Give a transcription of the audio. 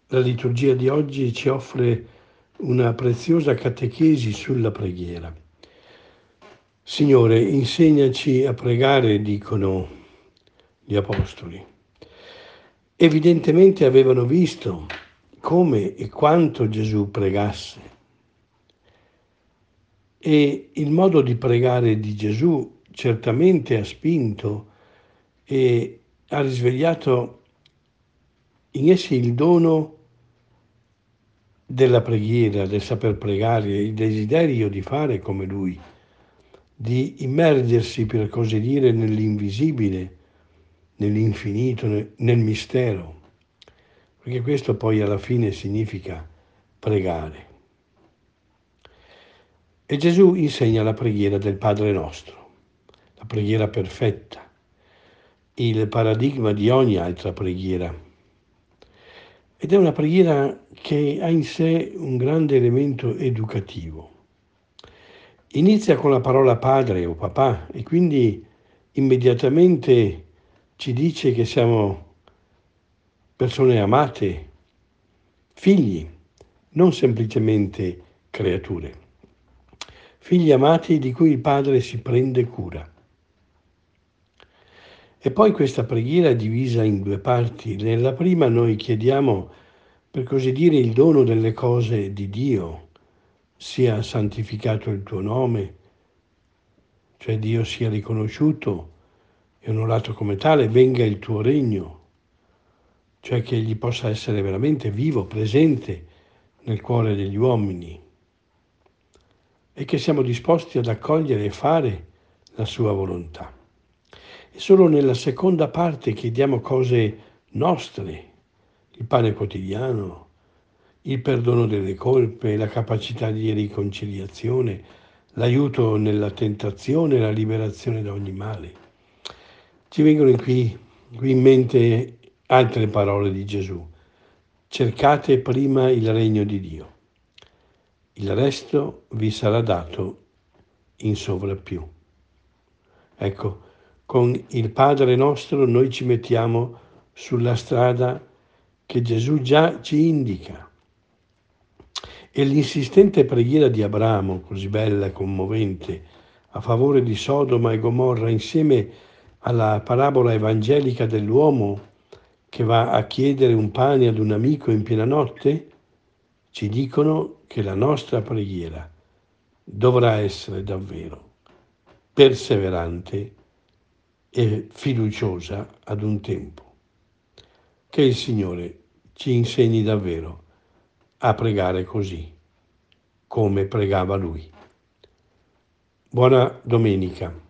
La liturgia di oggi ci offre una preziosa catechesi sulla preghiera. Signore, insegnaci a pregare, dicono gli apostoli. Evidentemente avevano visto come e quanto Gesù pregasse. E il modo di pregare di Gesù certamente ha spinto e ha risvegliato in essi il dono della preghiera, del saper pregare, il desiderio di fare come Lui, di immergersi, per così dire, nell'invisibile, nell'infinito, nel mistero, perché questo poi alla fine significa pregare. E Gesù insegna la preghiera del Padre nostro, la preghiera perfetta, il paradigma di ogni altra preghiera. Ed è una preghiera che ha in sé un grande elemento educativo. Inizia con la parola padre o papà e quindi immediatamente ci dice che siamo persone amate, figli, non semplicemente creature. Figli amati di cui il Padre si prende cura. E poi questa preghiera è divisa in due parti. Nella prima noi chiediamo, per così dire, il dono delle cose di Dio, sia santificato il tuo nome, cioè Dio sia riconosciuto e onorato come tale, venga il tuo regno, cioè che egli possa essere veramente vivo, presente nel cuore degli uomini e che siamo disposti ad accogliere e fare la sua volontà. E solo nella seconda parte chiediamo cose nostre, il pane quotidiano, il perdono delle colpe, la capacità di riconciliazione, l'aiuto nella tentazione, la liberazione da ogni male. Ci vengono qui in mente altre parole di Gesù. Cercate prima il regno di Dio. Il resto vi sarà dato in sovrappiù. Ecco, con il Padre nostro noi ci mettiamo sulla strada che Gesù già ci indica. E l'insistente preghiera di Abramo, così bella e commovente, a favore di Sodoma e Gomorra, insieme alla parabola evangelica dell'uomo che va a chiedere un pane ad un amico in piena notte, ci dicono che la nostra preghiera dovrà essere davvero perseverante e fiduciosa ad un tempo. Che il Signore ci insegni davvero a pregare così, come pregava Lui. Buona domenica.